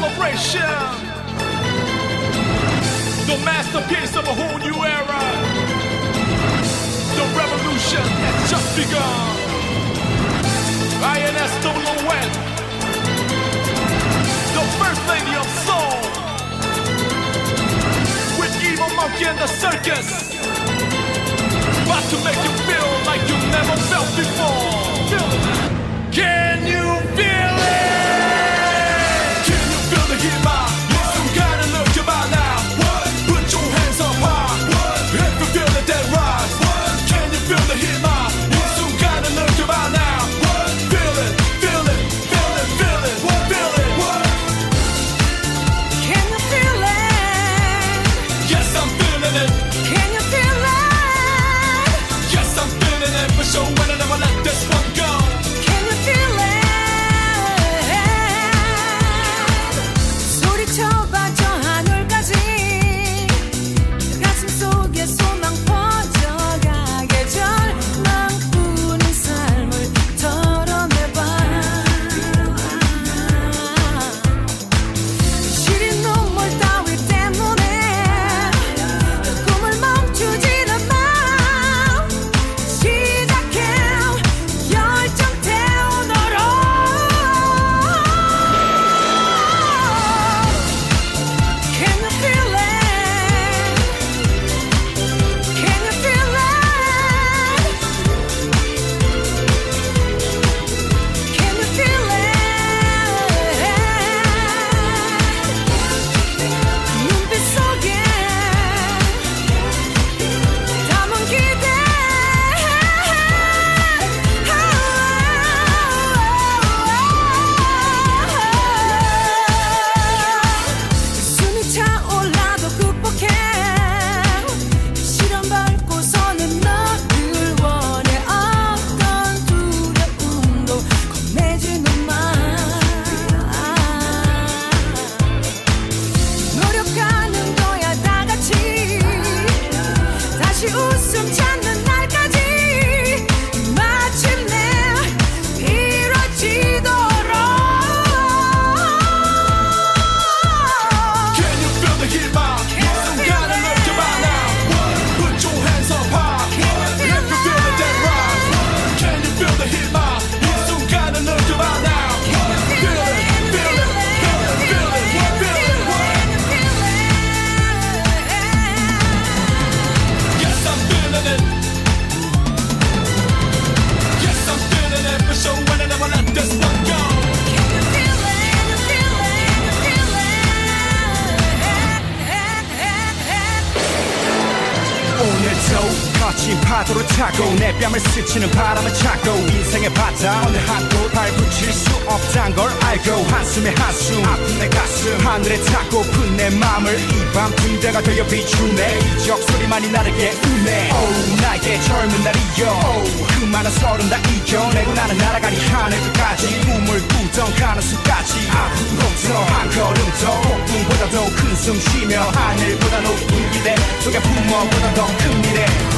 celebration. The masterpiece of a whole new era. The revolution has just begun. INS WON, the first lady of soul, with Evil Monkey and the circus, about to make you feel like you never felt before. Can you feel it? Can you feel the heat? Yes, I'm gonna look about now. Put your hands up high. If you feel it, then rise. Can you feel the heat? Yes, I'm gonna look about now. Feel it, feel it, feel it, feel it, feel it. Can you feel it? Yes, I'm feeling it. Can you feel it? Yes, I'm feeling it. For sure, when I never let this one go. Can you feel it? 소리쳐봐 저 하늘까지 가슴 속에 소망 퍼져가게 절망뿐인 삶을 털어내봐 시린 눈물 따위 때문에 꿈을 멈추지는 마 시작해 열정 태우도록 Can you feel it? Can you feel it? Can you feel it? 눈빛 속에 담은 기대 숨이 차올라도 극복해 시련 밟고서는 너를 원해 어떤 두려움도 겁내지는 마 노력하는 거야 다 같이 다시 웃음 찾는 날까지 마침내 이뤄지도록 Can you feel the heat? Yes, I'm gonna look about now. Put your hands up high. If you feel it, then rise. Can you feel the heat? Yes, I'm gonna look about now. Feel it, feel it, feel it, feel it, feel it. Yes, I'm feeling it. Yes, I'm feeling it. For sure, when I never let this one go. 오늘도 거친 파도를 타고 내 뺨을 스치는 바람을 찾고 인생의 바다 어느 한도 발붙일 수 없단 걸 알고 한숨에 한숨 아픈 내 가슴 하늘에 타고픈 내 맘을 이 밤 등대가 되어 비추네 이적 소리만이 나를 깨우네 oh, 나에게 젊은 날이여 oh, 그 많은 서름 다 이겨내고 나는 날아가리 하늘 끝까지 꿈을 꾸던 가는 수까지 앞으로 더 한 걸음 더 폭풍보다 더 큰 숨 쉬며 하늘보다 높은 기대 속에 품어보다 더 큰 미래